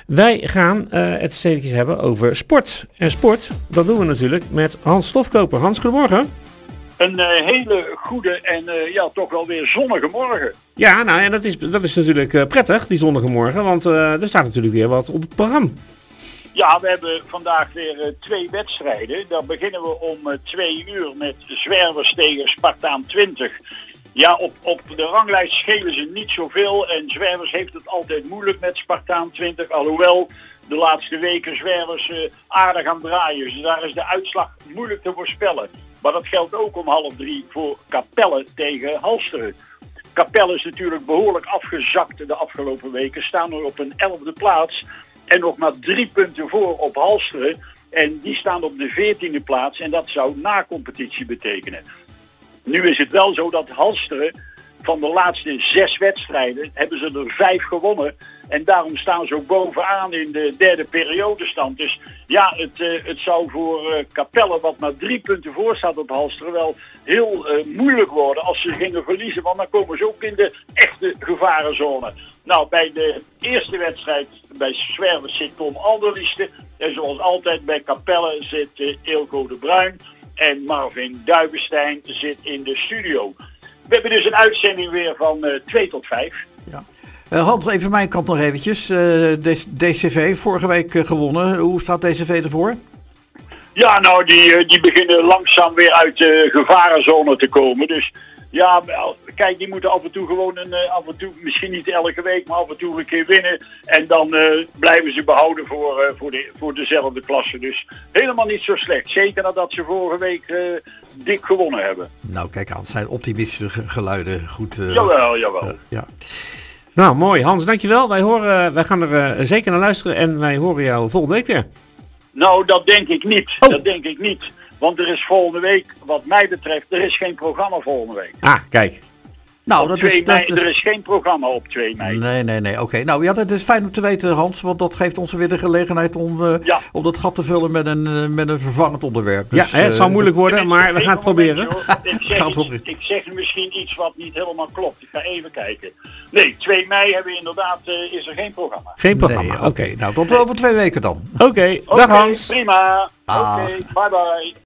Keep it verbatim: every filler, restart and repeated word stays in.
Wij gaan uh, het eens eventjes hebben over sport. En sport, dat doen we natuurlijk met Hans Stofkoper. Hans, goedemorgen. Een uh, hele goede en uh, ja, toch wel weer zonnige morgen. Ja, nou en dat is, dat is natuurlijk uh, prettig, die zonnige morgen, want uh, er staat natuurlijk weer wat op het programma. Ja, we hebben vandaag weer uh, twee wedstrijden. Dan beginnen we om uh, twee uur met Zwervers tegen Spartaan twintig. Ja, op, op de ranglijst schelen ze niet zoveel en Zwervers heeft het altijd moeilijk met Spartaan twintig. Alhoewel de laatste weken Zwervers uh, aardig aan draaien. Dus daar is de uitslag moeilijk te voorspellen. Maar dat geldt ook om half drie voor Capelle tegen Halsteren. Capelle is natuurlijk behoorlijk afgezakt de afgelopen weken. Staan er op een elfde plaats en nog maar drie punten voor op Halsteren. En die staan op de veertiende plaats en dat zou na-competitie betekenen. Nu is het wel zo dat Halsteren van de laatste zes wedstrijden hebben ze er vijf gewonnen. En daarom staan ze ook bovenaan in de derde periodestand. Dus ja, het, uh, het zou voor uh, Capelle, wat maar drie punten voor staat op Halsteren, wel heel uh, moeilijk worden als ze gingen verliezen. Want dan komen ze ook in de echte gevarenzone. Nou, bij de eerste wedstrijd bij Zwervers zit Tom Alderlieste. En zoals altijd bij Capelle zit uh, Eelco de Bruin. En Marvin Duivenstein zit in de studio. We hebben dus een uitzending weer van uh, twee tot vijf. Ja. Uh, Hans, even mijn kant nog eventjes. Uh, D C V, vorige week uh, gewonnen. Hoe staat D C V ervoor? Ja, nou, die, uh, die beginnen langzaam weer uit de gevarenzone te komen. Dus ja, kijk, die moeten af en toe gewoon een, uh, af en toe, misschien niet elke week, maar af en toe een keer winnen. En dan uh, blijven ze behouden voor, uh, voor, de, voor dezelfde klasse. Dus helemaal niet zo slecht. Zeker nadat ze vorige week uh, dik gewonnen hebben. Nou, kijk aan, het zijn optimistische geluiden. Goed. Uh, jawel, jawel. Uh, ja. Nou, mooi. Hans, dankjewel. Wij, horen, wij gaan er uh, zeker naar luisteren en wij horen jou volgende week weer. Nou, dat denk ik niet. Oh. Dat denk ik niet. Want er is volgende week, wat mij betreft, er is geen programma volgende week. Ah, kijk. Nou, dat is, mei, dat is... Er is geen programma op twee mei. Nee, nee, nee. Oké. Okay. Nou ja, dat is fijn om te weten, Hans. Want dat geeft ons weer de gelegenheid om, uh, ja. om dat gat te vullen met een, uh, met een vervangend onderwerp. Dus, ja, hè, het zal uh, moeilijk worden, maar we gaan het proberen. Ik zeg, iets, ik zeg misschien iets wat niet helemaal klopt. Ik ga even kijken. Nee, twee mei hebben we inderdaad, uh, is er geen programma. Geen programma, nee, oké. Okay. Nou, tot over twee weken dan. Oké, okay. Dag okay, Hans. Prima. Oké, okay, bye bye.